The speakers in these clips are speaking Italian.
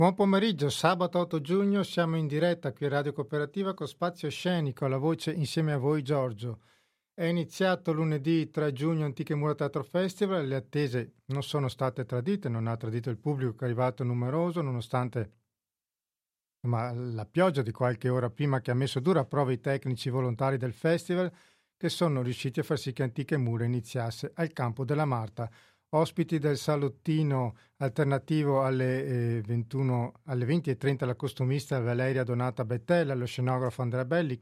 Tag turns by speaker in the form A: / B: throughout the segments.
A: Buon pomeriggio, sabato 8 giugno siamo in diretta qui a Radio Cooperativa con Spazio Scenico, alla voce insieme a voi Giorgio. È iniziato lunedì 3 giugno Antiche Mura Teatro Festival, le attese non sono state tradite, non ha tradito il pubblico che è arrivato numeroso nonostante la pioggia di qualche ora prima che ha messo dura a prova i tecnici volontari del festival che sono riusciti a far sì che Antiche Mura iniziasse al Campo della Marta. Ospiti del salottino alternativo alle 21, alle 20:30 la costumista Valeria Donata Bettella, lo scenografo Andrea Belli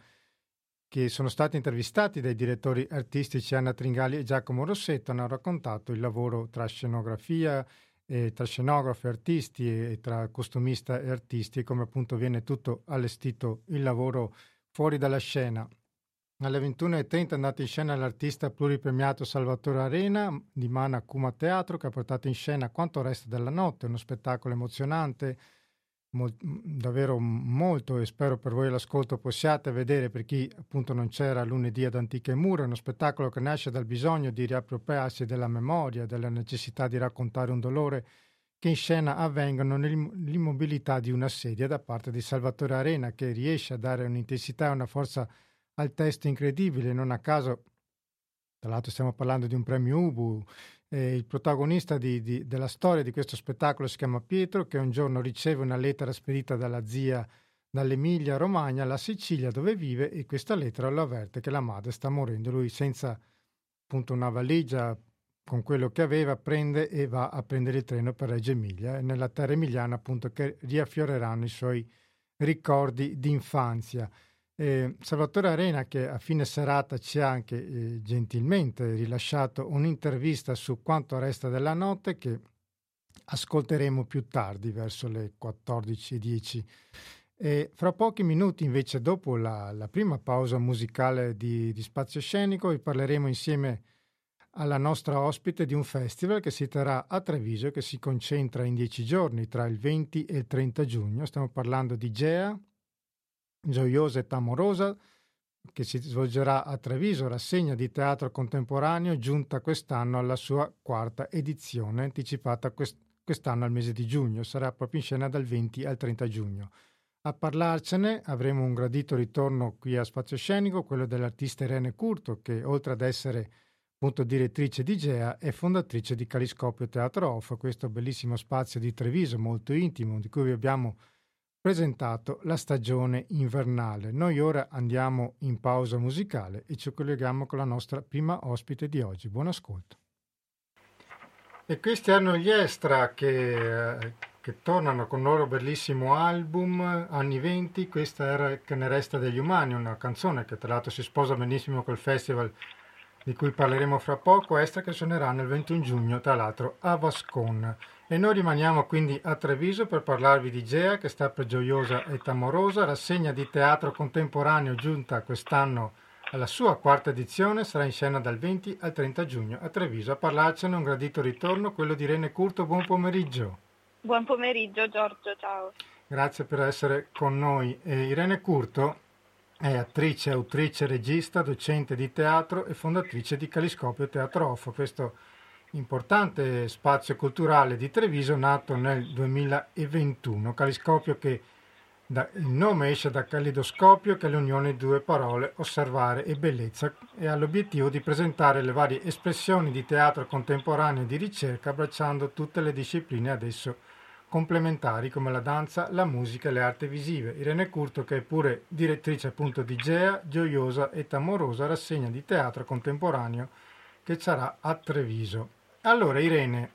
A: che sono stati intervistati dai direttori artistici Anna Tringali e Giacomo Rossetto, hanno raccontato il lavoro tra scenografia, tra scenografi e artisti e tra costumista e artisti e come appunto viene tutto allestito il lavoro fuori dalla scena. Alle 21:30 è andato in scena l'artista pluripremiato Salvatore Arena di Mana Kuma Teatro che ha portato in scena Quanto resta della notte, uno spettacolo emozionante, davvero molto, e spero per voi l'ascolto possiate vedere, per chi appunto non c'era lunedì ad Antiche Mura, uno spettacolo che nasce dal bisogno di riappropriarsi della memoria, della necessità di raccontare un dolore che in scena avvengono nell'immobilità di una sedia da parte di Salvatore Arena, che riesce a dare un'intensità e una forza al testo incredibile. Non a caso, tra l'altro stiamo parlando di un premio Ubu, il protagonista della storia di questo spettacolo si chiama Pietro, che un giorno riceve una lettera spedita dalla zia dall'Emilia Romagna alla Sicilia dove vive, e questa lettera lo avverte che la madre sta morendo. Lui, senza appunto una valigia con quello che aveva, prende e va a prendere il treno per Reggio Emilia, e nella terra emiliana appunto che riaffioreranno i suoi ricordi d'infanzia. Salvatore Arena, che a fine serata ci ha anche gentilmente rilasciato un'intervista su Quanto resta della notte che ascolteremo più tardi verso le 14:10. Fra pochi minuti invece, dopo la prima pausa musicale di Spazio Scenico, vi parleremo insieme alla nostra ospite di un festival che si terrà a Treviso e che si concentra in 10 giorni tra il 20 e il 30 giugno. Stiamo parlando di GEA, Gioiosa e Amorosa, che si svolgerà a Treviso, rassegna di teatro contemporaneo giunta quest'anno alla sua quarta edizione, anticipata quest'anno al mese di giugno. Sarà proprio in scena dal 20 al 30 giugno. A parlarcene avremo un gradito ritorno qui a Spazio Scenico, quello dell'artista Irene Curto, che oltre ad essere appunto direttrice di GEA è fondatrice di Caliscopio Teatro Off, questo bellissimo spazio di Treviso molto intimo di cui vi abbiamo presentato la stagione invernale. Noi ora andiamo in pausa musicale e ci colleghiamo con la nostra prima ospite di oggi. Buon ascolto. E questi erano gli Extra che tornano con il loro bellissimo album anni 20. Questa era Che ne resta degli umani, una canzone che tra l'altro si sposa benissimo col festival di cui parleremo fra poco. Extra che suoneranno il 21 giugno tra l'altro a Vascon. E noi rimaniamo quindi a Treviso per parlarvi di GEA, che sta per Gioiosa e Amorosa, rassegna di teatro contemporaneo giunta quest'anno alla sua quarta edizione, sarà in scena dal 20 al 30 giugno a Treviso. A parlarcene un gradito ritorno, quello di Irene Curto. Buon pomeriggio.
B: Buon pomeriggio Giorgio, ciao.
A: Grazie per essere con noi. Irene Curto è attrice, autrice, regista, docente di teatro e fondatrice di Caliscopio Teatro Off, questo importante spazio culturale di Treviso nato nel 2021. Caliscopio che il nome esce da calidoscopio, che è l'unione di due parole, osservare e bellezza, e ha l'obiettivo di presentare le varie espressioni di teatro contemporaneo e di ricerca, abbracciando tutte le discipline ad esso complementari come la danza, la musica e le arti visive. Irene Curto, che è pure direttrice appunto di GEA, Gioiosa e Amorosa, rassegna di teatro contemporaneo che sarà a Treviso. Allora Irene,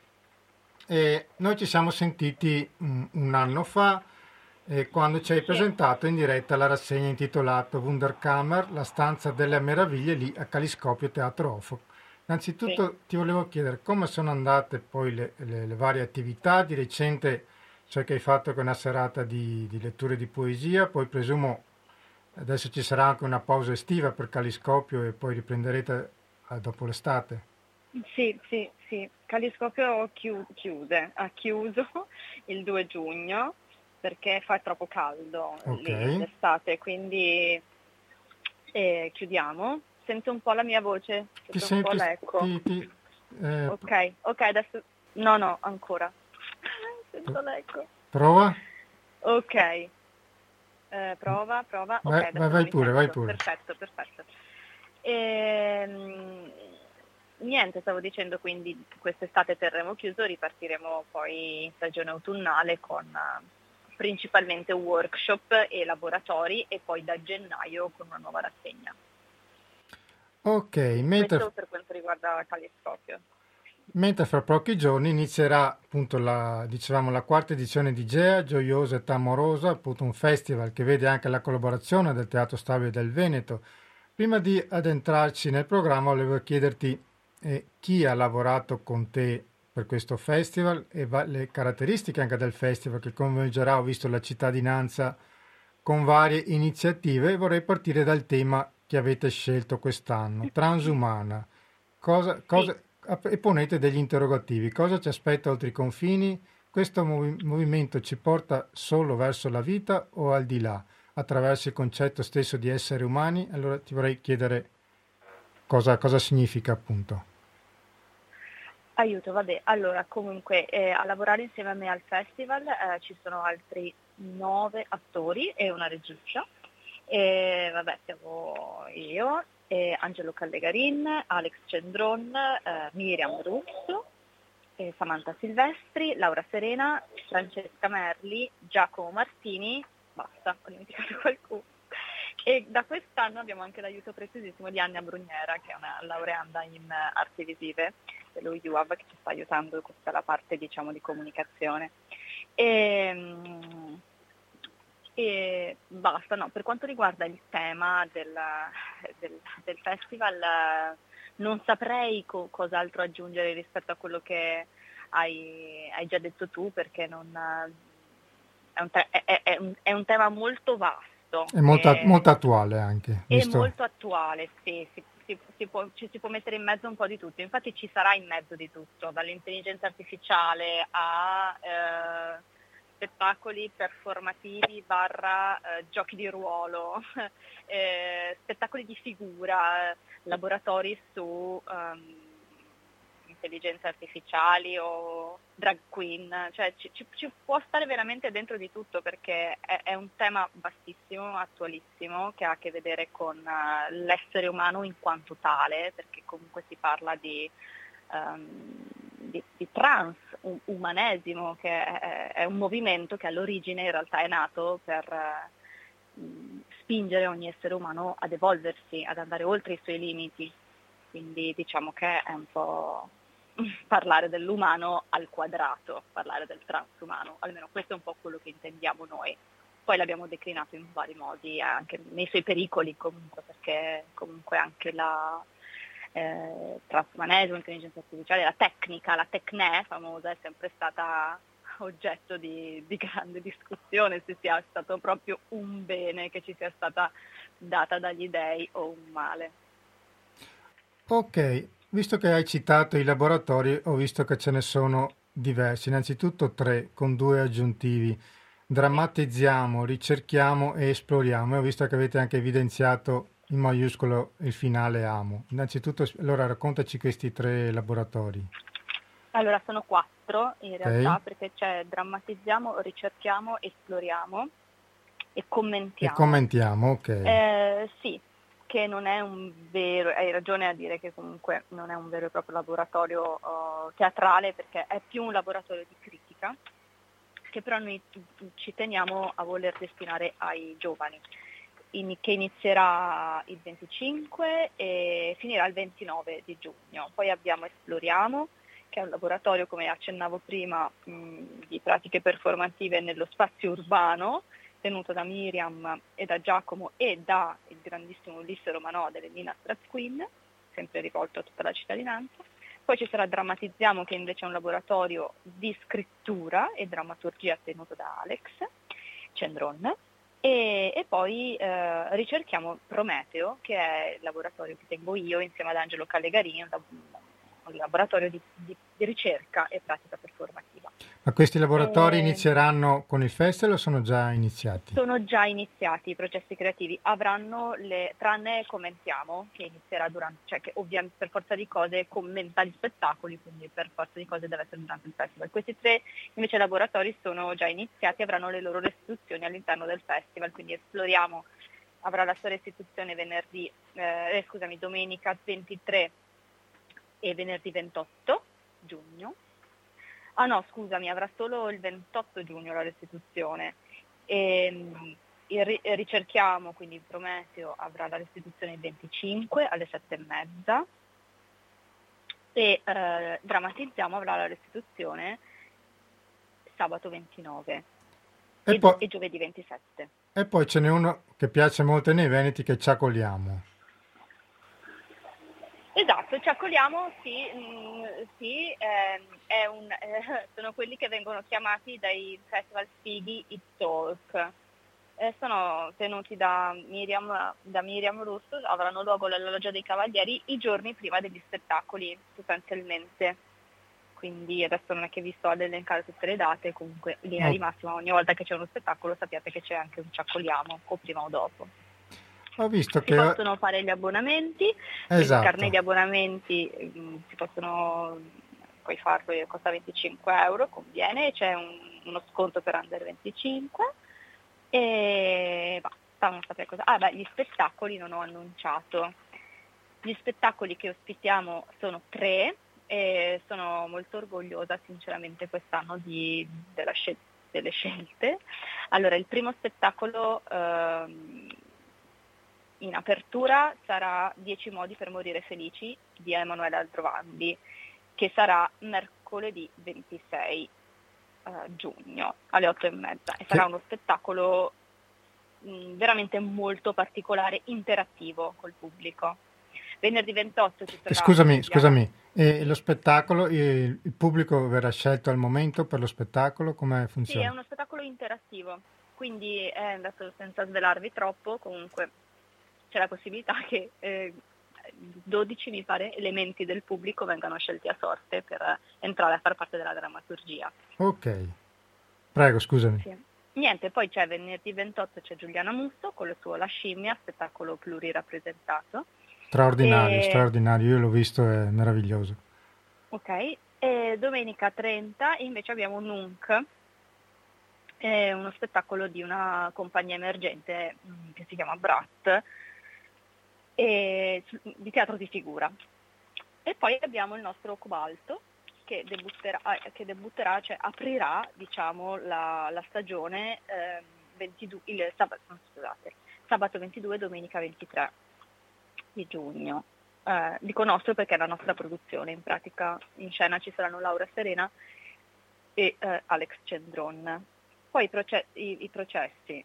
A: noi ci siamo sentiti un anno fa quando ci hai presentato in diretta la rassegna intitolata Wunderkammer, la stanza delle meraviglie lì a Caliscopio Teatro Off. Innanzitutto ti volevo chiedere come sono andate poi le varie attività di recente, cioè che hai fatto con una serata di letture di poesia, poi presumo adesso ci sarà anche una pausa estiva per Caliscopio e poi riprenderete dopo l'estate.
B: Sì. Caliscopio ha chiuso il 2 giugno perché fa troppo caldo l'estate, quindi chiudiamo. Sento un po' la mia voce, sento un po' l'eco. Ok, adesso no, ancora. Sento l'eco.
A: Prova?
B: Ok, prova. Ok, adesso non
A: Vai
B: mi
A: pure, vai
B: sento.
A: pure.
B: Perfetto. Ehm, Niente, stavo dicendo, quindi quest'estate terremo chiuso, ripartiremo poi in stagione autunnale con principalmente workshop e laboratori, e poi da gennaio con una nuova rassegna.
A: Ok,
B: Questo per quanto riguarda Caliscopio.
A: mentre fra pochi giorni inizierà appunto dicevamo, la quarta edizione di GEA, Gioiosa e Amorosa, appunto un festival che vede anche la collaborazione del Teatro Stabile del Veneto. Prima di addentrarci nel programma volevo chiederti chi ha lavorato con te per questo festival e le caratteristiche anche del festival che coinvolgerà, ho visto la cittadinanza con varie iniziative, e vorrei partire dal tema che avete scelto quest'anno, transumana.
B: Sì,
A: E ponete degli interrogativi. Cosa ci aspetta oltre i confini? Questo movimento ci porta solo verso la vita o al di là, attraverso il concetto stesso di essere umani? Allora ti vorrei chiedere cosa significa appunto.
B: aiuto, vabbè. Allora, comunque, a lavorare insieme a me al festival ci sono altri 9 attori e una regista. E vabbè, siamo io, Angelo Callegarin, Alex Cendron, Miriam Russo, Samantha Silvestri, Laura Serena, Francesca Merli, Giacomo Martini, basta, ho dimenticato qualcuno. E da quest'anno abbiamo anche l'aiuto preziosissimo di Anna Brugnera, che è una laureanda in arti visive dello UAV, che ci sta aiutando con tutta la parte, diciamo, di comunicazione. E basta, no, per quanto riguarda il tema del festival, non saprei cos'altro aggiungere rispetto a quello che hai già detto tu, perché è un tema molto vasto.
A: È molto attuale anche,
B: È
A: visto.
B: molto attuale, sì, ci si può mettere in mezzo un po' di tutto, infatti ci sarà in mezzo di tutto, dall'intelligenza artificiale a spettacoli performativi barra giochi di ruolo, spettacoli di figura, laboratori su intelligenze artificiali o drag queen, cioè ci può stare veramente dentro di tutto, perché è un tema vastissimo, attualissimo, che ha a che vedere con l'essere umano in quanto tale, perché comunque si parla di transumanesimo, che è un movimento che all'origine in realtà è nato per spingere ogni essere umano ad evolversi, ad andare oltre i suoi limiti. Quindi diciamo che è un po' parlare dell'umano al quadrato, parlare del transumano, almeno questo è un po' quello che intendiamo noi. Poi l'abbiamo declinato in vari modi, anche nei suoi pericoli comunque, perché comunque anche la transumanesimo, intelligenza artificiale, la tecnica, la tecne famosa, è sempre stata oggetto di grande discussione, se sia stato proprio un bene che ci sia stata data dagli dei o un male.
A: Ok, visto che hai citato i laboratori, ho visto che ce ne sono diversi, innanzitutto tre con due aggiuntivi.
B: Sì.
A: Drammatizziamo, ricerchiamo e esploriamo. E ho visto che avete anche evidenziato in maiuscolo il finale amo. Innanzitutto, allora raccontaci questi tre laboratori.
B: Allora sono 4 in
A: Ok?
B: realtà, perché c'è drammatizziamo, ricerchiamo, esploriamo e
A: E
B: commentiamo.
A: commentiamo, ok.
B: Sì, che non è un vero, hai ragione a dire che comunque non è un vero e proprio laboratorio teatrale, perché è più un laboratorio di critica, che però noi ci teniamo a voler destinare ai giovani, che inizierà il 25 e finirà il 29 di giugno. Poi abbiamo Esploriamo, che è un laboratorio, come accennavo prima, di pratiche performative nello spazio urbano, tenuto da Miriam e da Giacomo e da il grandissimo Ulisse Romanò dell'Elina Strat Queen, sempre rivolto a tutta la cittadinanza. Poi ci sarà Drammatizziamo, che invece è un laboratorio di scrittura e drammaturgia tenuto da Alex Cendron. E poi ricerchiamo Prometeo, che è il laboratorio che tengo io insieme ad Angelo Callegarini, un laboratorio di ricerca e pratica performativa.
A: Ma questi laboratori inizieranno con il festival o sono già iniziati?
B: Sono già iniziati i processi creativi, avranno tranne Commentiamo, che inizierà durante, cioè che ovviamente per forza di cose commenta gli spettacoli, quindi per forza di cose deve essere durante il festival. Questi 3 invece laboratori sono già iniziati, avranno le loro restituzioni all'interno del festival, quindi Esploriamo avrà la sua restituzione domenica 23 e venerdì 28 giugno. Ah no, scusami, avrà solo il 28 giugno la restituzione. Ricerchiamo, quindi Prometeo avrà la restituzione il 25 alle 7:30 e Drammatizziamo avrà la restituzione sabato 29 e giovedì 27.
A: E poi ce n'è uno che piace molto nei Veneti, che è Ciacoliamo.
B: Esatto, Ciacoliamo sono quelli che vengono chiamati dai festival fighi i talk. Sono tenuti da Miriam Russo, avranno luogo alla Loggia dei Cavalieri i giorni prima degli spettacoli, sostanzialmente. Quindi adesso non è che vi sto ad elencare tutte le date, comunque in linea di massima ogni volta che c'è uno spettacolo sappiate che c'è anche un Ciacoliamo, o prima o dopo.
A: Ho visto
B: si possono fare gli abbonamenti,
A: esatto.
B: I carnet di abbonamenti puoi farlo, costa 25 euro, conviene, e c'è uno sconto per under 25 e basta, non sapere cosa. Gli spettacoli non ho annunciato. Gli spettacoli che ospitiamo sono 3 e sono molto orgogliosa sinceramente quest'anno delle scelte. Allora, il primo spettacolo in apertura sarà 10 modi per morire felici di Emanuele Aldrovandi, che sarà mercoledì 26 giugno alle 8:30 e sarà uno spettacolo veramente molto particolare, interattivo col pubblico. Venerdì 28 ci sarà...
A: Scusami, lo spettacolo, il pubblico verrà scelto al momento per lo spettacolo? Come funziona?
B: Sì, è uno spettacolo interattivo, quindi adesso senza svelarvi troppo, comunque c'è la possibilità che 12, mi pare, elementi del pubblico vengano scelti a sorte per entrare a far parte della drammaturgia.
A: Ok, prego, scusami.
B: Sì. Niente, poi c'è venerdì 28 c'è Giuliana Musso con il suo La scimmia, spettacolo plurirappresentato.
A: Straordinario, io l'ho visto, è meraviglioso.
B: Ok, e domenica 30 invece abbiamo Nunc, uno spettacolo di una compagnia emergente che si chiama Brat, di teatro di figura. E poi abbiamo il nostro Cobalto che debutterà, cioè aprirà, diciamo, la stagione sabato 22 e domenica 23 di giugno. Dico nostro perché è la nostra produzione, in pratica in scena ci saranno Laura Serena e Alex Cendron. Poi i processi,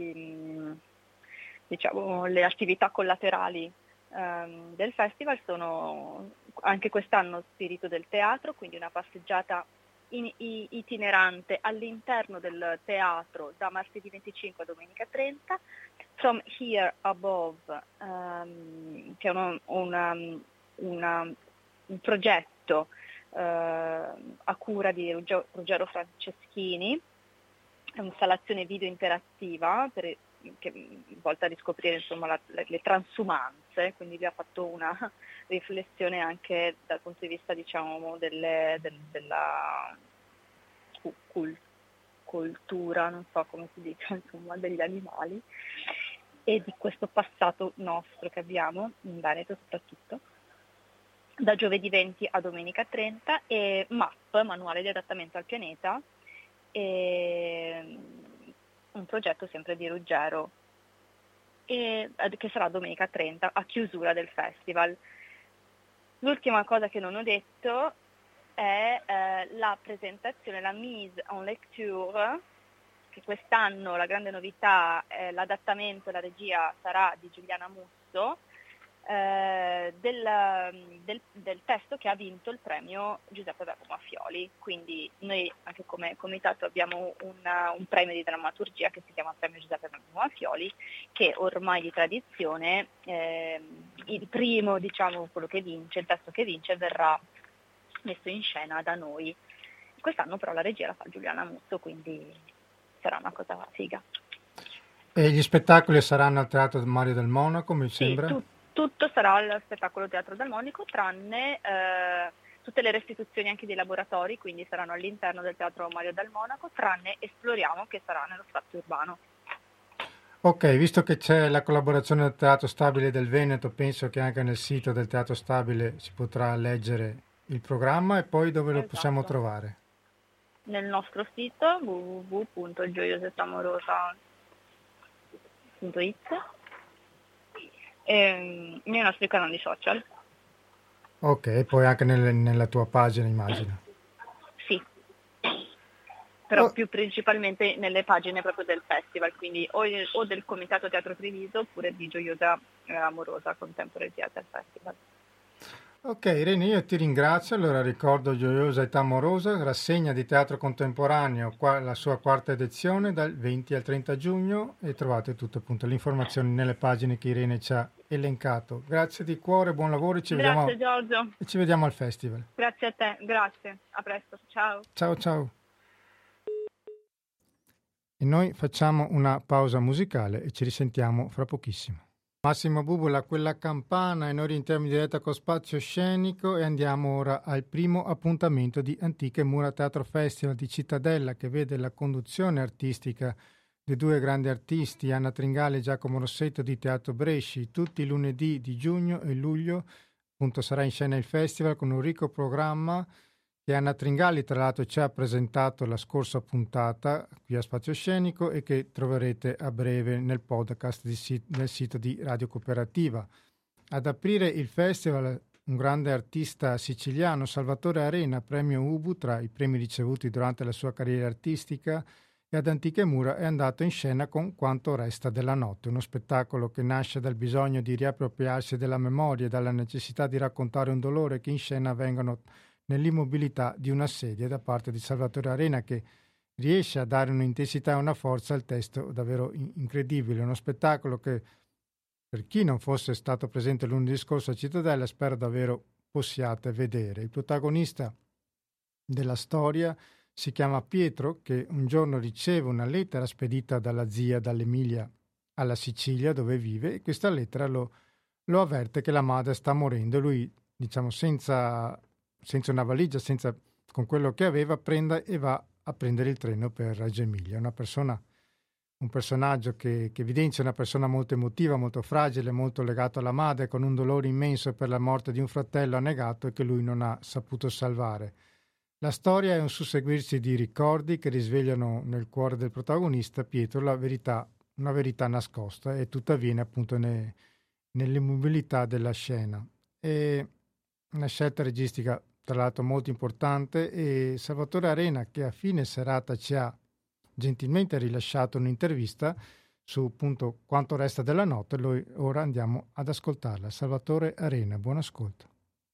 B: diciamo, le attività collaterali del festival sono anche quest'anno spirito del teatro, quindi una passeggiata itinerante all'interno del teatro da martedì 25 a domenica 30, From Here Above, che è un progetto a cura di Ruggero Franceschini, è un'installazione video interattiva che volta a riscoprire, insomma, le transumanze, quindi vi ha fatto una riflessione anche dal punto di vista, diciamo, della cultura, non so come si dice, insomma, degli animali e di questo passato nostro che abbiamo in Veneto soprattutto, da giovedì 20 a domenica 30, e MAP, Manuale di adattamento al pianeta, un progetto sempre di Ruggero, che sarà domenica 30 a chiusura del festival. L'ultima cosa che non ho detto è la presentazione, la mise en lecture, che quest'anno la grande novità è l'adattamento e la regia sarà di Giuliana Musso, del testo che ha vinto il premio Giuseppe Verbo Maffioli. Quindi noi anche come comitato abbiamo un premio di drammaturgia che si chiama Premio Giuseppe Verbo Maffioli, che ormai di tradizione il primo, diciamo, quello che vince, il testo che vince verrà messo in scena da noi. quest'anno però la regia la fa Giuliana Musso, quindi sarà una cosa figa.
A: E gli spettacoli saranno al Teatro Mario del Monaco, mi sembra?
B: Sì, tutto sarà al spettacolo Teatro del Monaco, tranne tutte le restituzioni anche dei laboratori, quindi saranno all'interno del Teatro Mario del Monaco, tranne Esploriamo, che sarà nello spazio urbano.
A: Ok, visto che c'è la collaborazione del Teatro Stabile del Veneto, penso che anche nel sito del Teatro Stabile si potrà leggere il programma, e poi dove lo possiamo trovare?
B: Nel nostro sito www.gioiosettamorosa.it e nei nostri canali social.
A: Ok, e poi anche nella tua pagina, immagino.
B: Sì, però più principalmente nelle pagine proprio del festival, quindi o del Comitato Teatro Treviso oppure di Gioiosa Amorosa Contemporary Theatre Festival.
A: Ok, Irene, io ti ringrazio. Allora ricordo Gioiosa Età Amorosa, rassegna di teatro contemporaneo, la sua quarta edizione dal 20 al 30 giugno, e trovate tutte appunto le informazioni nelle pagine che Irene ci ha elencato. Grazie di cuore, buon lavoro e
B: Grazie Giorgio.
A: E ci vediamo al festival.
B: Grazie a te, grazie, a presto, ciao.
A: Ciao ciao. E noi facciamo una pausa musicale e ci risentiamo fra pochissimo. Massimo Bubola, quella campana, e noi rientriamo in diretta con Spazio Scenico e andiamo ora al primo appuntamento di Antiche Mura Teatro Festival di Cittadella, che vede la conduzione artistica di due grandi artisti, Anna Tringali e Giacomo Rossetto di Teatro Bresci, tutti i lunedì di giugno e luglio. Appunto sarà in scena il festival con un ricco programma che Anna Tringali tra l'altro ci ha presentato la scorsa puntata qui a Spazio Scenico e che troverete a breve nel podcast del sito di Radio Cooperativa. Ad aprire il festival un grande artista siciliano, Salvatore Arena, premio Ubu tra i premi ricevuti durante la sua carriera artistica, e ad Antiche Mura è andato in scena con Quanto resta della notte, uno spettacolo che nasce dal bisogno di riappropriarsi della memoria e dalla necessità di raccontare un dolore che in scena vengono nell'immobilità di una sedia da parte di Salvatore Arena, che riesce a dare un'intensità e una forza al testo davvero incredibile. Uno spettacolo che, per chi non fosse stato presente lunedì scorso a Cittadella, spero davvero possiate vedere. Il protagonista della storia si chiama Pietro, che un giorno riceve una lettera spedita dalla zia dall'Emilia alla Sicilia, dove vive, e questa lettera lo avverte che la madre sta morendo. Lui, diciamo, senza una valigia, con quello che aveva, prende e va a prendere il treno per Reggio Emilia. Un personaggio che evidenzia una persona molto emotiva, molto fragile, molto legato alla madre, con un dolore immenso per la morte di un fratello annegato e che lui non ha saputo salvare. La storia è un susseguirsi di ricordi che risvegliano nel cuore del protagonista Pietro una verità nascosta, e tutto avviene appunto nell'immobilità della scena. È una scelta registica tra l'altro molto importante, e Salvatore Arena, che a fine serata ci ha gentilmente rilasciato un'intervista su appunto Quanto resta della notte, noi ora andiamo ad ascoltarla. Salvatore Arena, buon ascolto.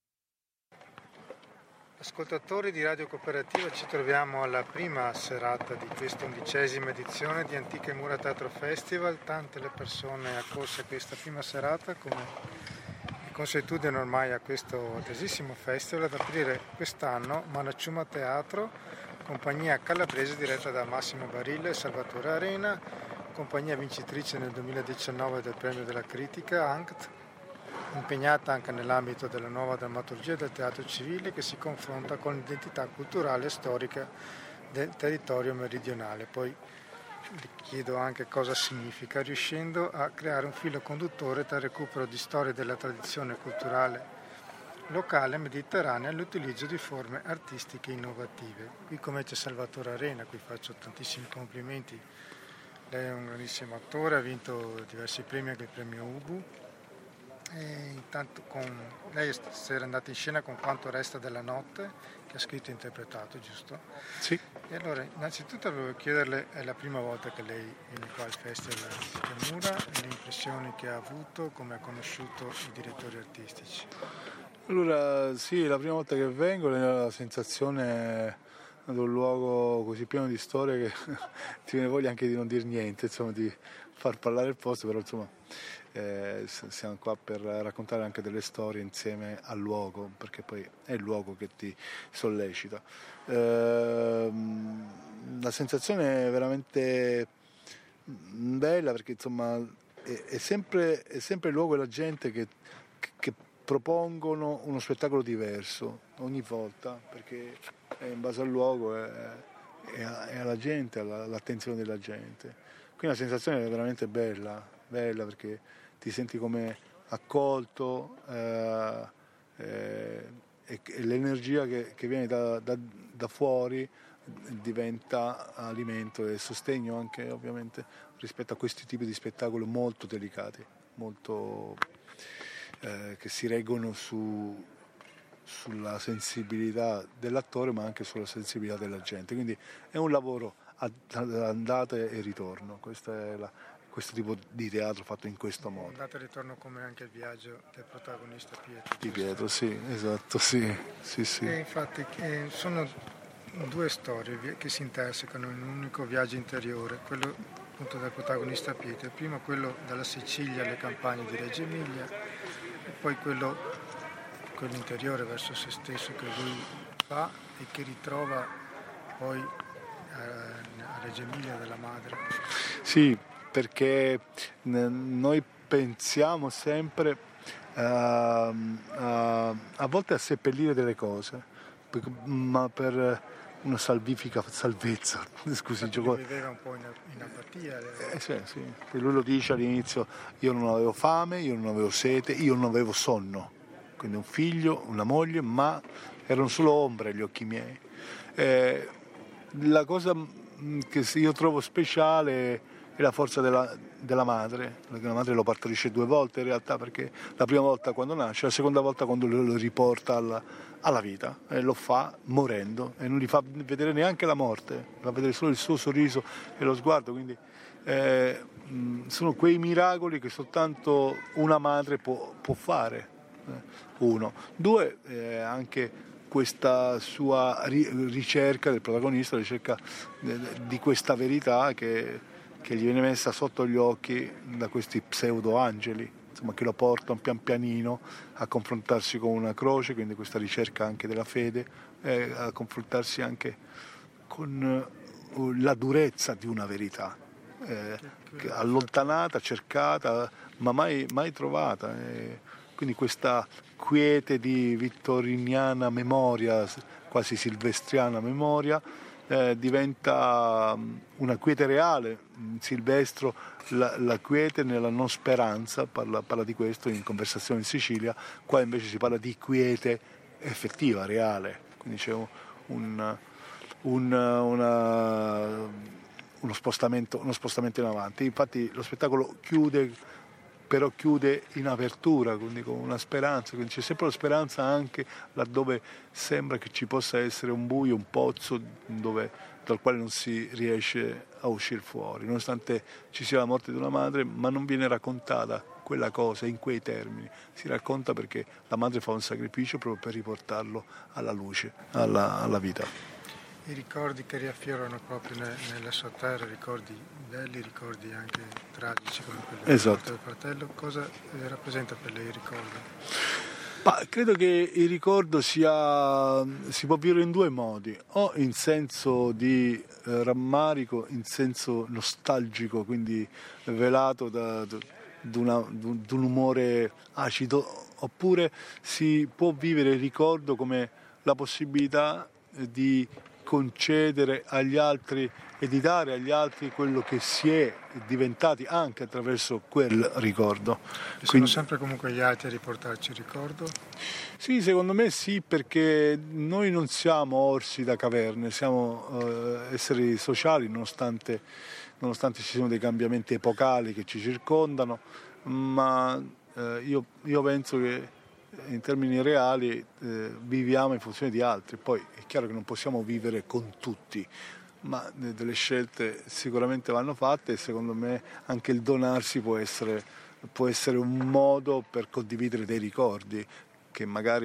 A: Ascoltatori di Radio Cooperativa, ci troviamo alla prima serata di questa 11ª edizione di Antiche Mura Teatro Festival. Tante le persone accorse a questa prima serata, come consuetudine ormai a questo attesissimo festival. Ad aprire quest'anno Manacciuma Teatro, compagnia calabrese diretta da Massimo Barile e Salvatore Arena, compagnia vincitrice nel 2019 del premio della critica ANCT, impegnata anche nell'ambito della nuova drammaturgia del teatro civile, che si confronta con l'identità culturale e storica del territorio meridionale. Poi vi chiedo anche cosa significa, riuscendo a creare un filo conduttore tra il recupero di storie della tradizione culturale locale mediterranea e l'utilizzo di forme artistiche innovative. Qui come c'è Salvatore Arena, qui faccio tantissimi complimenti. Lei è un grandissimo attore, ha vinto diversi premi, anche il premio Ubu. E intanto lei è sera andata in scena con Quanto resta della notte, che ha scritto e interpretato, giusto?
C: Sì.
A: E allora, innanzitutto volevo chiederle, è la prima volta che lei viene qua al Festival di Mura, le impressioni che ha avuto, come ha conosciuto i direttori artistici?
C: Allora sì, è la prima volta che vengo, la sensazione un luogo così pieno di storie che ti viene voglia anche di non dire niente, insomma, di far parlare il posto, però insomma siamo qua per raccontare anche delle storie insieme al luogo, perché poi è il luogo che ti sollecita. La sensazione è veramente bella, perché insomma è sempre il luogo e la gente che propongono uno spettacolo diverso ogni volta, perché è in base al luogo e alla gente, all'attenzione della gente. Quindi la sensazione è veramente bella perché ti senti come accolto, e l'energia che viene da fuori diventa alimento e sostegno anche, ovviamente, rispetto a questi tipi di spettacoli molto delicati, molto che si reggono sulla sensibilità dell'attore, ma anche sulla sensibilità della gente. Quindi è un lavoro andata e ritorno. Questo tipo di teatro fatto in questo modo.
A: Andata e ritorno, come anche il viaggio del protagonista Pietro.
C: Di Pietro, sì, esatto, sì.
A: E infatti sono due storie che si intersecano in un unico viaggio interiore, quello appunto del protagonista Pietro, prima quello dalla Sicilia alle campagne di Reggio Emilia e poi quello interiore verso se stesso che lui fa e che ritrova poi a Reggio Emilia della madre.
C: Sì, perché noi pensiamo sempre a volte a seppellire delle cose, ma per una salvifica salvezza. Scusi,
A: viveva un po' in apatia.
C: Sì. E lui lo dice all'inizio: io non avevo fame, io non avevo sete, io non avevo sonno. Quindi un figlio, una moglie, ma erano solo ombre gli occhi miei. La cosa che io trovo speciale è la forza della madre, perché la madre lo partorisce 2 volte in realtà, perché la prima volta quando nasce, la seconda volta quando lo riporta alla vita, e lo fa morendo e non gli fa vedere neanche la morte, fa vedere solo il suo sorriso e lo sguardo. Quindi sono quei miracoli che soltanto una madre può fare. 1, 2, anche questa sua ricerca del protagonista, ricerca di questa verità che gli viene messa sotto gli occhi da questi pseudo angeli, insomma, che lo portano pian pianino a confrontarsi con una croce, quindi questa ricerca anche della fede, a confrontarsi anche con la durezza di una verità, allontanata, cercata, ma mai trovata. Quindi questa quiete di vittoriniana memoria, quasi silvestriana memoria, diventa una quiete reale. Silvestro la quiete nella non speranza, parla di questo in Conversazione in Sicilia. Qua invece si parla di quiete effettiva, reale, quindi c'è uno spostamento in avanti. Infatti lo spettacolo chiude in apertura, quindi con una speranza, quindi c'è sempre la speranza anche laddove sembra che ci possa essere un buio, un pozzo dal quale non si riesce a uscire fuori, nonostante ci sia la morte di una madre, ma non viene raccontata quella cosa in quei termini, si racconta perché la madre fa un sacrificio proprio per riportarlo alla luce, alla vita.
A: I ricordi che riaffiorano proprio nella sua terra, ricordi belli, ricordi anche tragici come quello del fratello, cosa rappresenta per lei il ricordo?
C: Credo che il ricordo si può vivere in 2 modi, o in senso di rammarico, in senso nostalgico, quindi velato da un umore acido, oppure si può vivere il ricordo come la possibilità di concedere agli altri e di dare agli altri quello che si è diventati anche attraverso quel ricordo.
A: Sono sempre comunque gli altri a riportarci il ricordo?
C: Sì, secondo me sì, perché noi non siamo orsi da caverne, siamo esseri sociali, nonostante ci siano dei cambiamenti epocali che ci circondano, ma io penso che in termini reali viviamo in funzione di altri. Poi è chiaro che non possiamo vivere con tutti, ma delle scelte sicuramente vanno fatte, e secondo me anche il donarsi può essere un modo per condividere dei ricordi che magari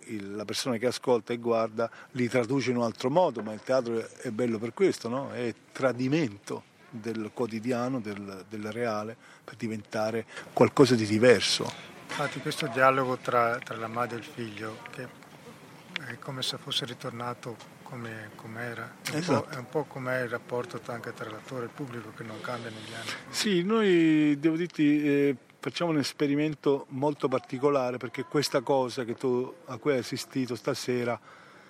C: la persona che ascolta e guarda li traduce in un altro modo, ma il teatro è bello per questo, no? È tradimento del quotidiano, del reale, per diventare qualcosa di diverso.
A: Infatti questo dialogo tra la madre e il figlio, che è come se fosse ritornato come era,
C: Esatto.
A: È un po' com'è il rapporto anche tra l'attore e il pubblico, che non cambia negli anni.
C: Sì, noi, devo dirti, facciamo un esperimento molto particolare, perché questa cosa a cui hai assistito stasera,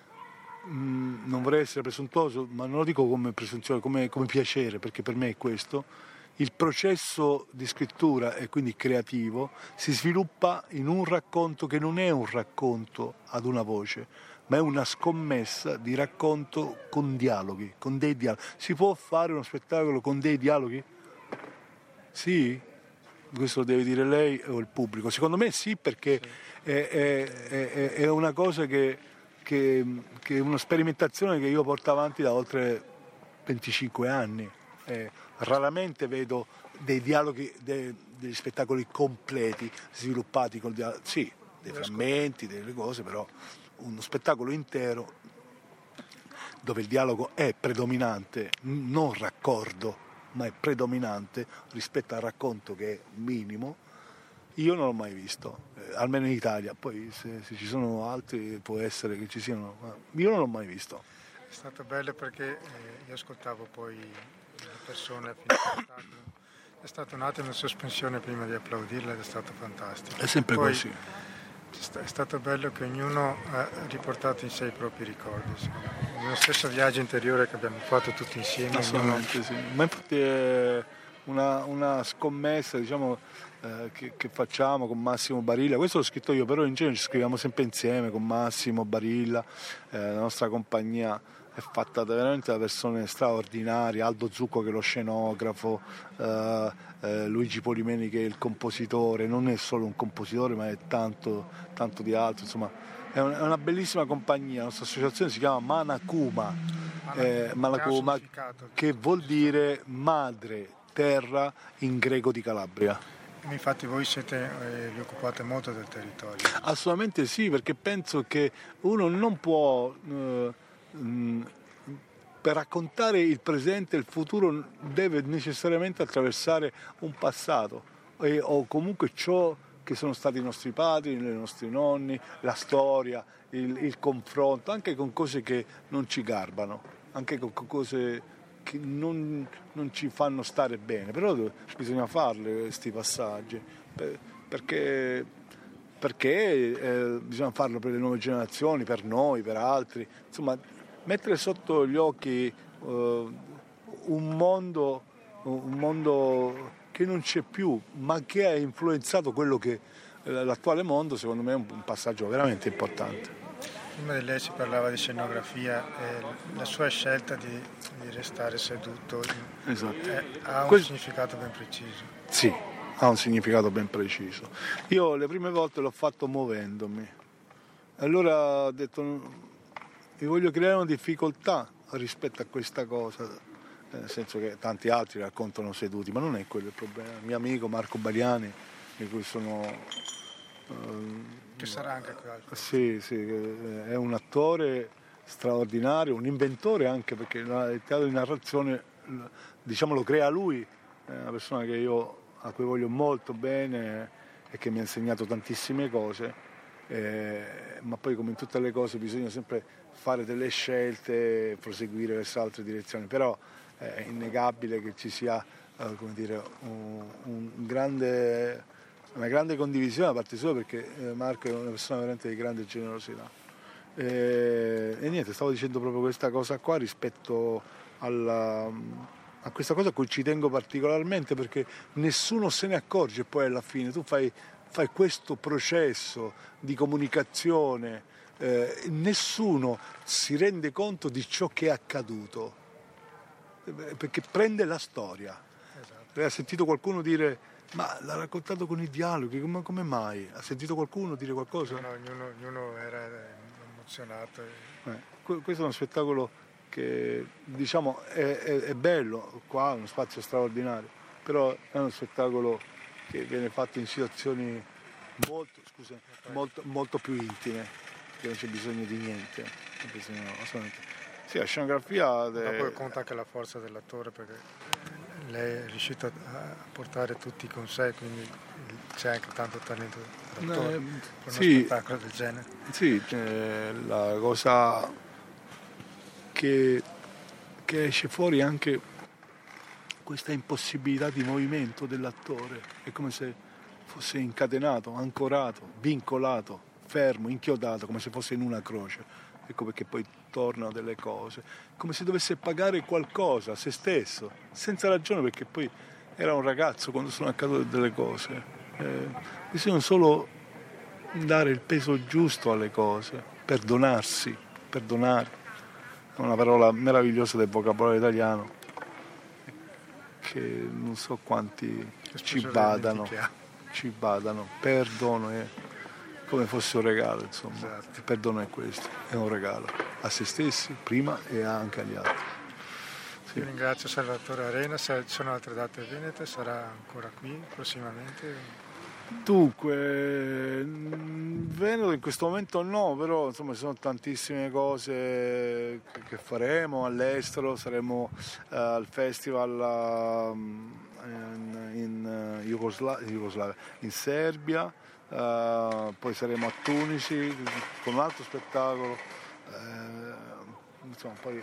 C: non vorrei essere presuntuoso, ma non lo dico come presunzione, come piacere, perché per me è questo. Il processo di scrittura e quindi creativo si sviluppa in un racconto che non è un racconto ad una voce, ma è una scommessa di racconto con dialoghi, con dei dialoghi. Si può fare uno spettacolo con dei dialoghi? Sì? Questo lo deve dire lei o il pubblico. Secondo me sì, perché è una cosa che è una sperimentazione che io porto avanti da oltre 25 anni. Raramente vedo dei dialoghi, degli spettacoli completi, sviluppati col dialogo. Sì, dei frammenti, delle cose, però uno spettacolo intero dove il dialogo è predominante, non raccordo, ma è predominante rispetto al racconto che è minimo, io non l'ho mai visto, almeno in Italia. Poi se ci sono altri può essere che ci siano, ma io non l'ho mai visto.
A: È stato bello perché io ascoltavo poi le persone a fine spettacolo. È stato un attimo in sospensione prima di applaudirla ed è stato fantastico.
C: È sempre
A: poi,
C: così.
A: È stato bello che ognuno ha riportato in sé i propri ricordi. Lo stesso viaggio interiore che abbiamo fatto tutti insieme.
C: Assolutamente sì. Ma infatti è una scommessa, diciamo, che facciamo con Massimo Barilla. Questo l'ho scritto io, però in genere ci scriviamo sempre insieme con Massimo Barilla. La nostra compagnia è fatta veramente da persone straordinarie, Aldo Zucco che è lo scenografo, Luigi Polimeni che è il compositore, non è solo un compositore ma è tanto di altro, insomma è una bellissima compagnia. La nostra associazione si chiama Manakuma, Manakuma, che vuol dire madre terra in greco di Calabria.
A: Infatti voi vi occupate molto del territorio.
C: Assolutamente sì, perché penso che uno non può, per raccontare il presente e il futuro, deve necessariamente attraversare un passato o comunque ciò che sono stati i nostri padri, i nostri nonni, la storia, il confronto, anche con cose che non ci garbano, anche con cose che non ci fanno stare bene, però bisogna farle questi passaggi, perché bisogna farlo per le nuove generazioni, per noi, per altri, insomma mettere sotto gli occhi un mondo che non c'è più, ma che ha influenzato quello che l'attuale mondo. Secondo me è un passaggio veramente importante.
A: Prima di lei si parlava di scenografia e la sua scelta di restare seduto
C: Esatto.
A: Ha un significato ben preciso.
C: Sì, ha un significato ben preciso. Io le prime volte l'ho fatto muovendomi, allora ho detto mi voglio creare una difficoltà rispetto a questa cosa, nel senso che tanti altri raccontano seduti, ma non è quello il problema. Il mio amico Marco Bariani, di cui sono...
A: che sarà anche qua.
C: Sì, è un attore straordinario, un inventore anche, perché il teatro di narrazione, diciamo, lo crea lui, è una persona a cui voglio molto bene e che mi ha insegnato tantissime cose, ma poi come in tutte le cose bisogna sempre fare delle scelte e proseguire verso altre direzioni, però è innegabile che ci sia come dire, una grande condivisione da parte sua, perché Marco è una persona veramente di grande generosità. E niente, stavo dicendo proprio questa cosa qua rispetto a questa cosa a cui ci tengo particolarmente, perché nessuno se ne accorge poi alla fine. Tu fai questo processo di comunicazione, nessuno si rende conto di ciò che è accaduto, perché prende la storia. Esatto. Ha sentito qualcuno dire ma l'ha raccontato con i dialoghi, come mai? Ha sentito qualcuno dire qualcosa?
A: No, ognuno era emozionato.
C: Questo è uno spettacolo che diciamo è bello, qua è uno spazio straordinario, però è uno spettacolo che viene fatto in situazioni molto più intime. perché non c'è bisogno di niente, non c'è bisogno assolutamente. Sì, la scenografia...
A: Ma poi conta anche la forza dell'attore, perché lei è riuscita a portare tutti con sé, quindi c'è anche tanto talento d'attore per uno spettacolo del genere.
C: Sì, la cosa che esce fuori anche questa impossibilità di movimento dell'attore, è come se fosse incatenato, ancorato, vincolato, fermo, inchiodato, come se fosse in una croce. Ecco perché poi tornano delle cose, come se dovesse pagare qualcosa a se stesso, senza ragione, perché poi era un ragazzo quando sono accadute delle cose. Bisogna solo dare il peso giusto alle cose, perdonarsi, perdonare. È una parola meravigliosa del vocabolario italiano che non so quanti ci badano, perdono è come fosse un regalo, insomma.
A: Esatto.
C: Il perdono è questo, è un regalo a se stessi prima e anche agli altri.
A: Sì. Io ringrazio Salvatore Arena, se ci sono altre date venete sarà ancora qui prossimamente?
C: Dunque, Veneto in questo momento no, però insomma ci sono tantissime cose che faremo all'estero, saremo al festival in Jugoslavia, in Serbia, poi saremo a Tunisi con un altro spettacolo, insomma poi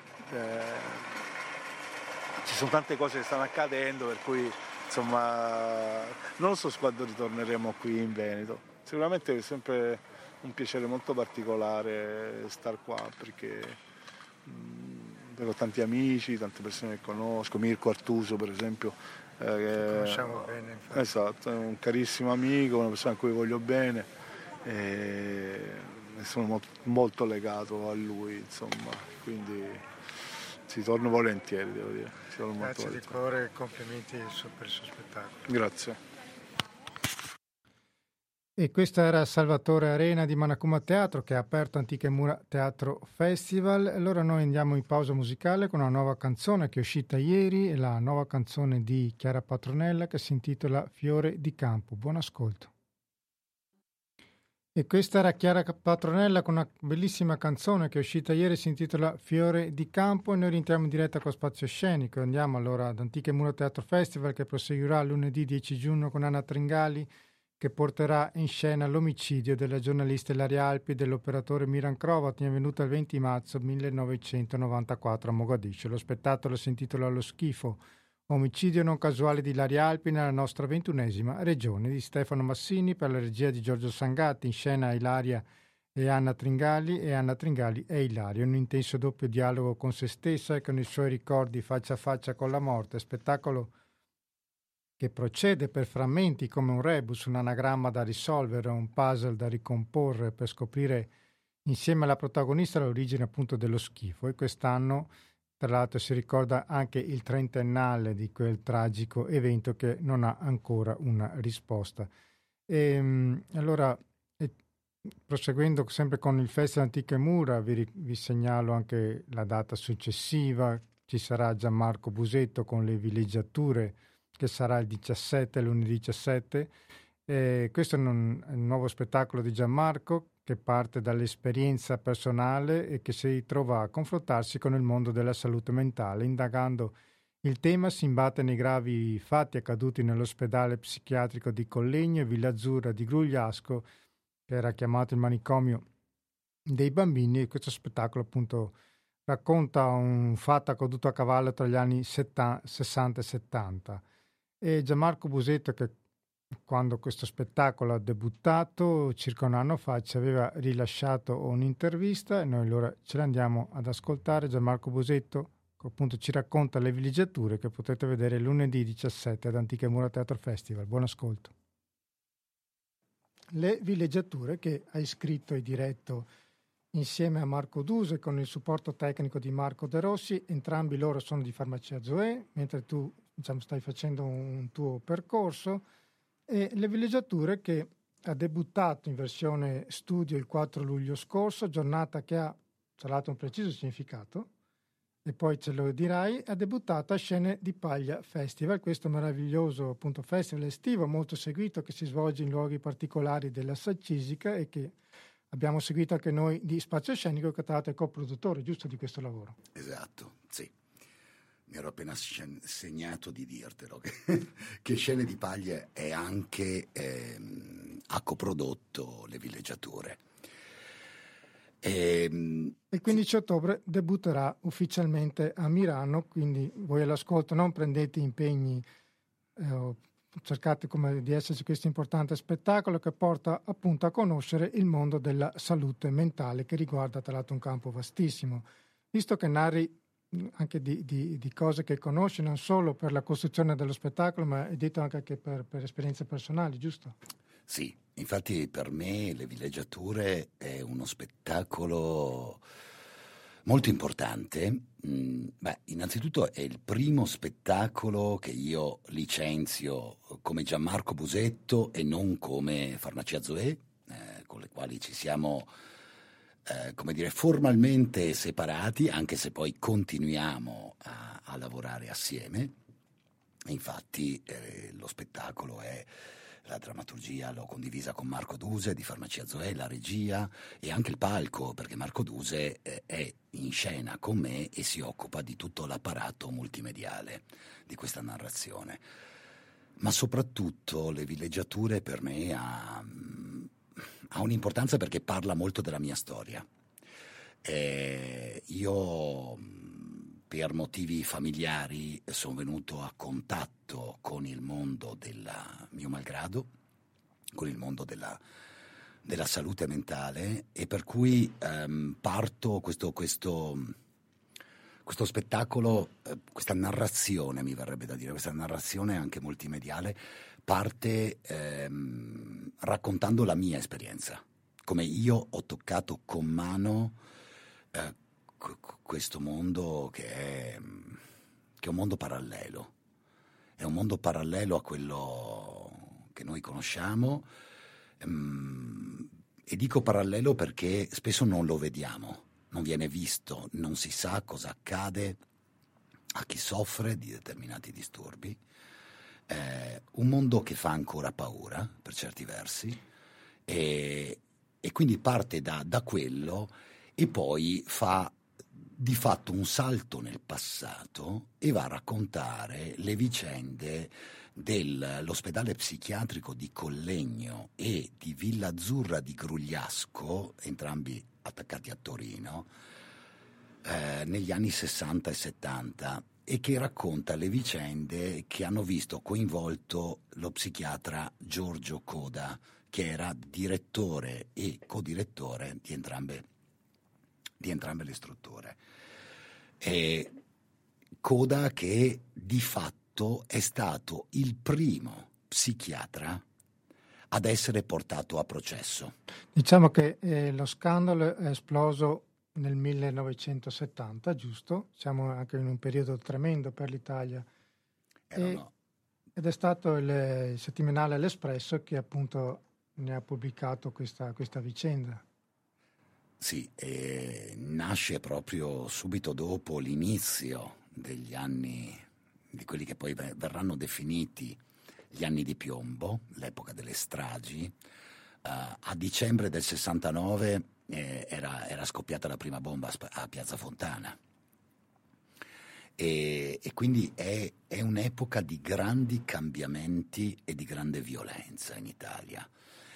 C: ci sono tante cose che stanno accadendo, per cui insomma non so quando ritorneremo qui in Veneto. Sicuramente è sempre un piacere molto particolare star qua, perché ho tanti amici, tante persone che conosco, Mirko Artuso per esempio,
A: conosciamo bene, infatti.
C: Esatto, è un carissimo amico, una persona a cui voglio bene e sono molto legato a lui, insomma, quindi ci torno volentieri, devo dire.
A: Grazie di cuore e complimenti per il suo spettacolo.
C: Grazie.
A: E questo era Salvatore Arena di Manacuma Teatro, che ha aperto Antiche Mura Teatro Festival. Allora noi andiamo in pausa musicale con una nuova canzone che è uscita ieri, la nuova canzone di Chiara Patronella che si intitola Fiore di Campo. Buon ascolto. E questa era Chiara Patronella con una bellissima canzone che è uscita ieri, si intitola Fiore di Campo, e noi rientriamo in diretta con Spazio Scenico. Andiamo allora ad Antiche Mura Teatro Festival, che proseguirà lunedì 10 giugno con Anna Tringali, che porterà in scena l'omicidio della giornalista Ilaria Alpi e dell'operatore Miran Krovat, avvenuto il 20 marzo 1994 a Mogadiscio. Lo spettacolo si intitola Lo schifo, omicidio non casuale di Ilaria Alpi nella nostra 21esima regione, di Stefano Massini, per la regia di Giorgio Sangatti. In scena Ilaria e Anna Tringali e Ilaria, un intenso doppio dialogo con se stessa e con i suoi ricordi faccia a faccia con la morte. Spettacolo che procede per frammenti come un rebus, un anagramma da risolvere, un puzzle da ricomporre per scoprire insieme alla protagonista l'origine appunto dello schifo. E quest'anno tra l'altro si ricorda anche il trentennale di quel tragico evento che non ha ancora una risposta. Allora, proseguendo sempre con il Festival Antiche Mura, vi segnalo anche la data successiva. Ci sarà Gianmarco Busetto con le villeggiature, che sarà il 17, lunedì 17. Questo è un nuovo spettacolo di Gianmarco che parte dall'esperienza personale e che si trova a confrontarsi con il mondo della salute mentale. Indagando il tema si imbatte nei gravi fatti accaduti nell'ospedale psichiatrico di Collegno e Villa Azzurra di Grugliasco, che era chiamato il manicomio dei bambini, e questo spettacolo appunto racconta un fatto accaduto a cavallo tra gli anni 60 e 70. E Gianmarco Busetto, che quando questo spettacolo ha debuttato circa un anno fa ci aveva rilasciato un'intervista e noi allora ce l'andiamo ad ascoltare. Gianmarco Busetto appunto ci racconta le villeggiature che potete vedere lunedì 17 ad Antiche Mura Teatro Festival. Buon ascolto. Le villeggiature che hai scritto e diretto insieme a Marco Duse con il supporto tecnico di Marco De Rossi. Entrambi loro sono di Farmacia Zoe, mentre tu stai facendo un tuo percorso. E le villeggiature che ha debuttato in versione studio il 4 luglio scorso, giornata che ha, tra l'altro, un preciso significato, e poi ce lo dirai. Ha debuttato a Scene di Paglia Festival, questo meraviglioso appunto festival estivo molto seguito che si svolge in luoghi particolari della Saccisica e che abbiamo seguito anche noi di Spazio Scenico, che tra l'altro è coproduttore, giusto, di questo lavoro.
D: Esatto, sì. Mi ero appena segnato di dirtelo, che Scene di Paglia è anche, ha coprodotto Le Villeggiature.
A: Il 15 ottobre debutterà ufficialmente a Milano, quindi voi all'ascolto non prendete impegni, cercate come di esserci questo importante spettacolo che porta appunto a conoscere il mondo della salute mentale, che riguarda tra l'altro un campo vastissimo. Visto che narri anche di cose che conosci, non solo per la costruzione dello spettacolo, ma è detto anche che per esperienze personali, giusto?
D: Sì, infatti per me Le Villeggiature è uno spettacolo molto importante. Innanzitutto è il primo spettacolo che io licenzio come Gianmarco Busetto e non come Farmacia Zoe, con le quali ci siamo formalmente separati, anche se poi continuiamo a lavorare assieme. Infatti lo spettacolo è la drammaturgia, l'ho condivisa con Marco Duse di Farmacia Zoe, la regia e anche il palco, perché Marco Duse è in scena con me e si occupa di tutto l'apparato multimediale di questa narrazione. Ma soprattutto Le Villeggiature per me ha un'importanza perché parla molto della mia storia. Io per motivi familiari sono venuto a contatto con il mondo mio malgrado, con il mondo della salute mentale, e per cui parto questo spettacolo, questa narrazione, mi verrebbe da dire, questa narrazione anche multimediale, parte raccontando la mia esperienza, come io ho toccato con mano questo mondo che è un mondo parallelo, è un mondo parallelo a quello che noi conosciamo, e dico parallelo perché spesso non lo vediamo, non viene visto, non si sa cosa accade a chi soffre di determinati disturbi. Un mondo che fa ancora paura per certi versi, e quindi parte da quello e poi fa di fatto un salto nel passato e va a raccontare le vicende dell'ospedale psichiatrico di Collegno e di Villa Azzurra di Grugliasco, entrambi attaccati a Torino, negli anni 60 e 70, e che racconta le vicende che hanno visto coinvolto lo psichiatra Giorgio Coda, che era direttore e codirettore di entrambe le strutture. Coda che di fatto è stato il primo psichiatra ad essere portato a processo.
A: Diciamo che lo scandalo è esploso nel 1970, giusto? Siamo anche in un periodo tremendo per l'Italia. Ed è stato il settimanale L'Espresso che appunto ne ha pubblicato questa vicenda.
D: Sì, nasce proprio subito dopo l'inizio degli anni, di quelli che poi verranno definiti gli anni di piombo, l'epoca delle stragi. A dicembre del 69 era scoppiata la prima bomba a Piazza Fontana. E quindi è un'epoca di grandi cambiamenti e di grande violenza in Italia.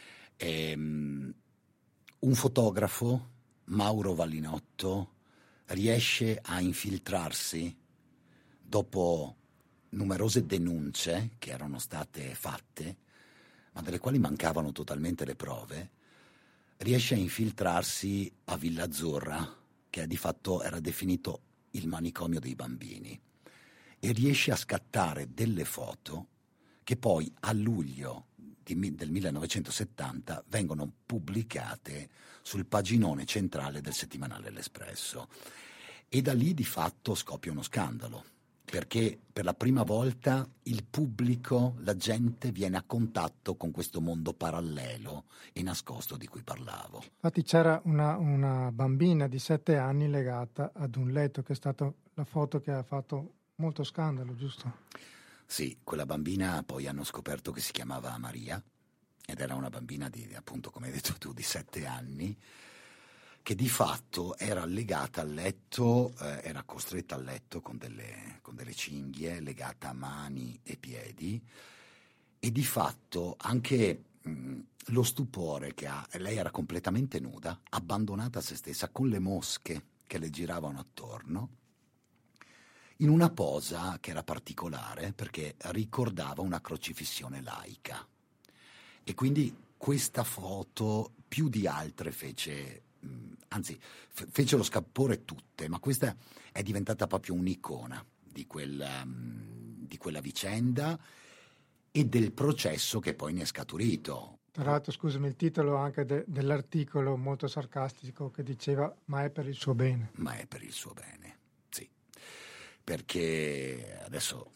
D: Un fotografo, Mauro Vallinotto, riesce a infiltrarsi dopo numerose denunce che erano state fatte, ma delle quali mancavano totalmente le prove, riesce a infiltrarsi a Villa Azzurra, che di fatto era definito il manicomio dei bambini, e riesce a scattare delle foto che poi a luglio del 1970 vengono pubblicate sul paginone centrale del settimanale L'Espresso, e da lì di fatto scoppia uno scandalo, perché per la prima volta il pubblico, la gente viene a contatto con questo mondo parallelo e nascosto di cui parlavo.
A: Infatti c'era una bambina di 7 anni legata ad un letto, che è stata la foto che ha fatto molto scandalo, giusto?
D: Sì, quella bambina poi hanno scoperto che si chiamava Maria, ed era una bambina di, appunto, come hai detto tu, di 7 anni, che di fatto era legata al letto, era costretta al letto con delle cinghie, legata a mani e piedi, e di fatto anche lo stupore che ha, lei era completamente nuda, abbandonata a se stessa, con le mosche che le giravano attorno, in una posa che era particolare perché ricordava una crocifissione laica. E quindi questa foto più di altre fece lo scalpore tutte, ma questa è diventata proprio un'icona di quella vicenda e del processo che poi ne è scaturito.
A: Tra l'altro, scusami, il titolo anche dell'articolo molto sarcastico che diceva "ma è per il suo bene".
D: Ma è per il suo bene, sì. Perché adesso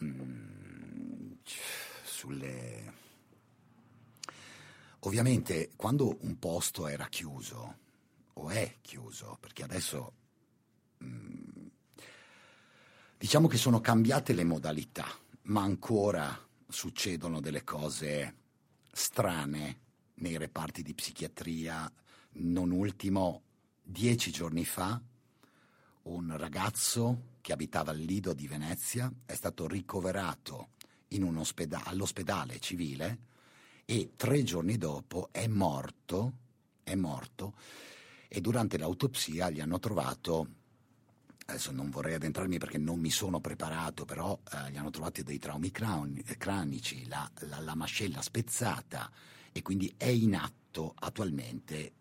D: ovviamente quando un posto era chiuso, o è chiuso, perché adesso diciamo che sono cambiate le modalità, ma ancora succedono delle cose strane nei reparti di psichiatria. Non ultimo, 10 giorni fa, un ragazzo che abitava al Lido di Venezia è stato ricoverato all'ospedale civile e 3 giorni dopo è morto, e durante l'autopsia gli hanno trovato, adesso non vorrei addentrarmi perché non mi sono preparato, però gli hanno trovato dei traumi cranici, la mascella spezzata, e quindi è in atto attualmente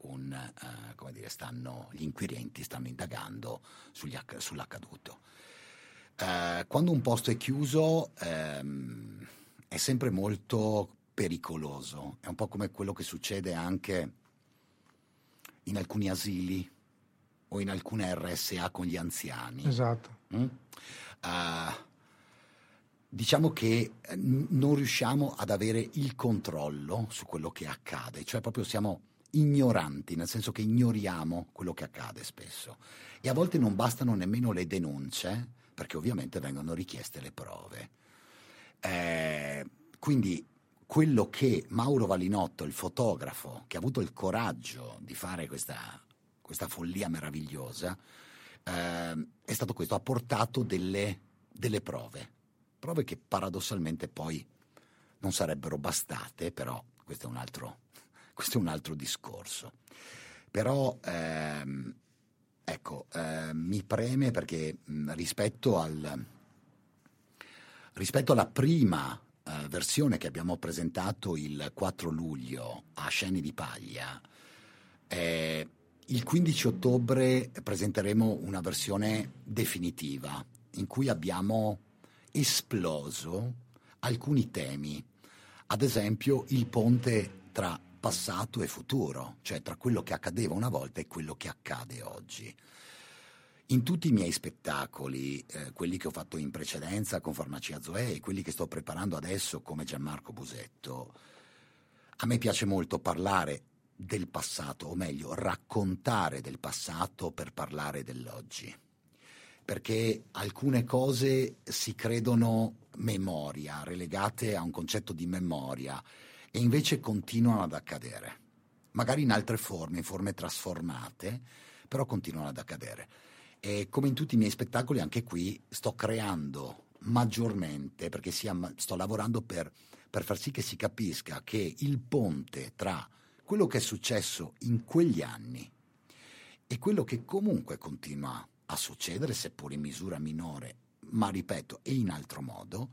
D: gli inquirenti stanno indagando sull'accaduto. Quando un posto è chiuso è sempre molto pericoloso, è un po' come quello che succede anche in alcuni asili o in alcune RSA con gli anziani.
A: Esatto.
D: Diciamo che non riusciamo ad avere il controllo su quello che accade, cioè proprio siamo ignoranti, nel senso che ignoriamo quello che accade spesso, e a volte non bastano nemmeno le denunce, perché ovviamente vengono richieste le prove. Quindi quello che Mauro Valinotto, il fotografo, che ha avuto il coraggio di fare questa follia meravigliosa, è stato questo: ha portato delle prove che paradossalmente poi non sarebbero bastate, però questo è un altro discorso. Però mi preme perché rispetto alla prima versione che abbiamo presentato il 4 luglio a Scene di Paglia, il 15 ottobre presenteremo una versione definitiva in cui abbiamo esploso alcuni temi, ad esempio il ponte tra passato e futuro, cioè tra quello che accadeva una volta e quello che accade oggi. In tutti i miei spettacoli, quelli che ho fatto in precedenza con Farmacia Zoe e quelli che sto preparando adesso come Gianmarco Busetto, a me piace molto parlare del passato, o meglio, raccontare del passato per parlare dell'oggi. Perché alcune cose si credono memoria, relegate a un concetto di memoria, e invece continuano ad accadere. Magari in altre forme, in forme trasformate, però continuano ad accadere. E come in tutti i miei spettacoli, anche qui sto creando maggiormente, perché sto lavorando per far sì che si capisca che il ponte tra quello che è successo in quegli anni e quello che comunque continua a succedere, seppur in misura minore, ma ripeto, e in altro modo,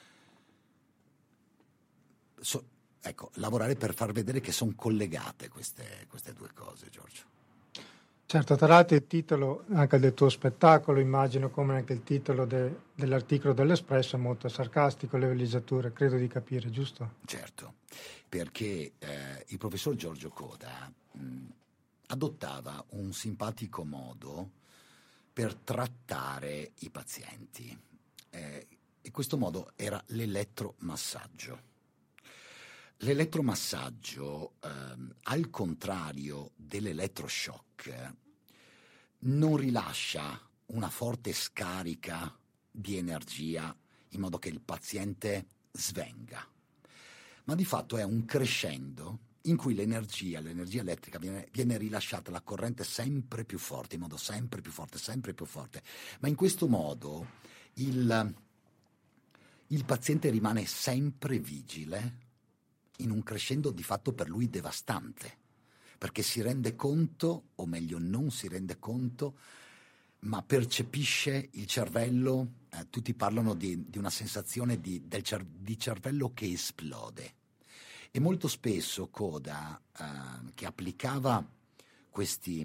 D: lavorare per far vedere che sono collegate queste due cose, Giorgio.
A: Certo, tra l'altro il titolo anche del tuo spettacolo, immagino, come anche il titolo dell'articolo dell'Espresso, è molto sarcastico, le villeggiature, credo di capire, giusto?
D: Certo, perché il professor Giorgio Coda adottava un simpatico modo per trattare i pazienti, e questo modo era l'elettromassaggio. L'elettromassaggio, al contrario dell'elettroshock, non rilascia una forte scarica di energia in modo che il paziente svenga, ma di fatto è un crescendo in cui l'energia elettrica viene rilasciata alla corrente sempre più forte, in modo sempre più forte, ma in questo modo il paziente rimane sempre vigile in un crescendo di fatto per lui devastante, perché si rende conto, o meglio non si rende conto, ma percepisce il cervello, tutti parlano di una sensazione di cervello che esplode. E molto spesso Koda, che applicava questi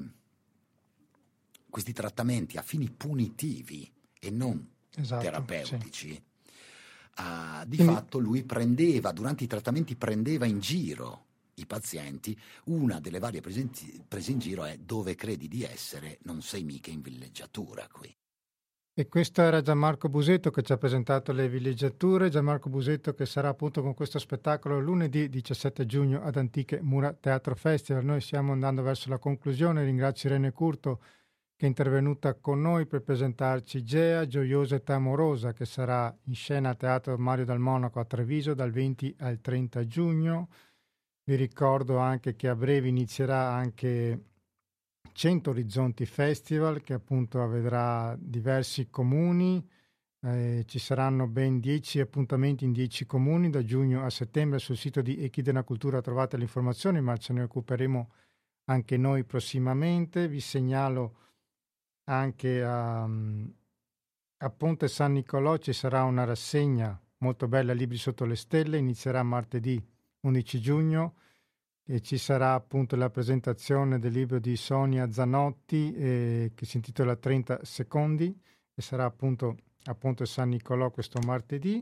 D: trattamenti a fini punitivi e non terapeutici, sì. Fatto lui durante i trattamenti prendeva in giro i pazienti. Una delle varie prese in giro è: dove credi di essere? Non sei mica in villeggiatura qui.
A: E questo era Gianmarco Busetto che ci ha presentato le villeggiature. Gianmarco Busetto che sarà appunto con questo spettacolo lunedì 17 giugno ad Antiche Mura Teatro Festival. Noi stiamo andando verso la conclusione. Ringrazio Irene Curto che è intervenuta con noi per presentarci Gea, Gioiosa e Amorosa, che sarà in scena al Teatro Mario Dal Monaco a Treviso dal 20 al 30 giugno. Vi ricordo anche che a breve inizierà anche 100 Orizzonti Festival, che appunto vedrà diversi comuni. Ci saranno ben 10 appuntamenti in 10 comuni da giugno a settembre. Sul sito di Echidna Cultura trovate le informazioni, ma ce ne occuperemo anche noi prossimamente. Vi segnalo anche a Ponte San Nicolò ci sarà una rassegna molto bella, Libri sotto le stelle, inizierà martedì 11 giugno e ci sarà appunto la presentazione del libro di Sonia Zanotti che si intitola 30 secondi e sarà appunto a Ponte San Nicolò questo martedì.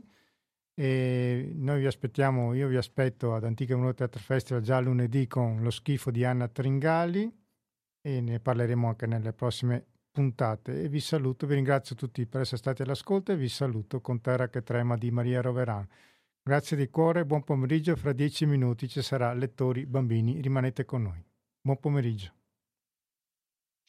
A: E noi vi aspettiamo, io vi aspetto ad Antiche Mura Teatro Festival già lunedì con Lo schifo di Anna Tringali e ne parleremo anche nelle prossime puntate. E vi saluto, vi ringrazio tutti per essere stati all'ascolto e vi saluto con Terra che trema di Maria Roveran. Grazie di cuore, buon pomeriggio. Fra 10 minuti ci sarà Lettori Bambini, rimanete con noi. Buon pomeriggio.